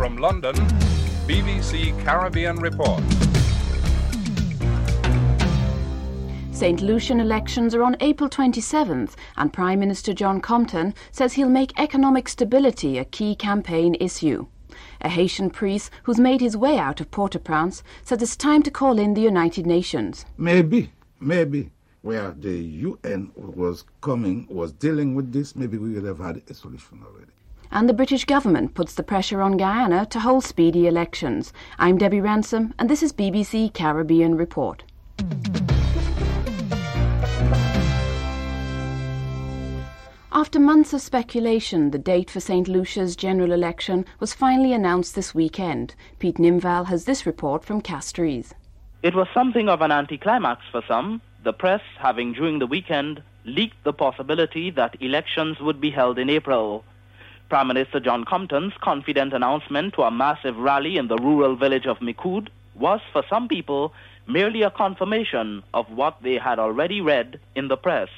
From London, BBC Caribbean Report. St. Lucian elections are on April 27th, and Prime Minister John Compton says he'll make economic stability a key campaign issue. A Haitian priest who's made his way out of Port-au-Prince says it's time to call in the United Nations. Maybe, where the UN was dealing with this, maybe we would have had a solution already. And the British government puts the pressure on Guyana to hold speedy elections. I'm Debbie Ransom, and this is BBC Caribbean Report. After months of speculation, the date for St. Lucia's general election was finally announced this weekend. Pete Nimval has this report from Castries. It was something of an anticlimax for some, the press having during the weekend leaked the possibility that elections would be held in April. Prime Minister John Compton's confident announcement to a massive rally in the rural village of Micoud was for some people merely a confirmation of what they had already read in the press.